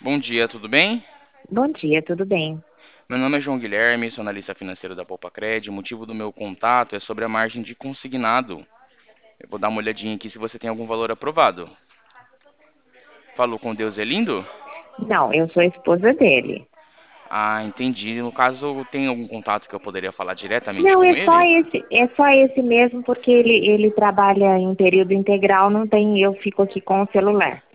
Bom dia, tudo bem? Bom dia, tudo bem? Meu nome é João Guilherme, sou analista financeiro da Poupacred. O motivo do meu contato é sobre a margem de consignado. Eu vou dar uma olhadinha aqui se você tem algum valor aprovado. Falou com Deus é lindo? Não, eu sou a esposa dele. Ah, entendi. No caso, tem algum contato que eu poderia falar diretamente Não, com ele? é só esse mesmo, porque ele trabalha em período integral, não tem, eu fico aqui com o celular.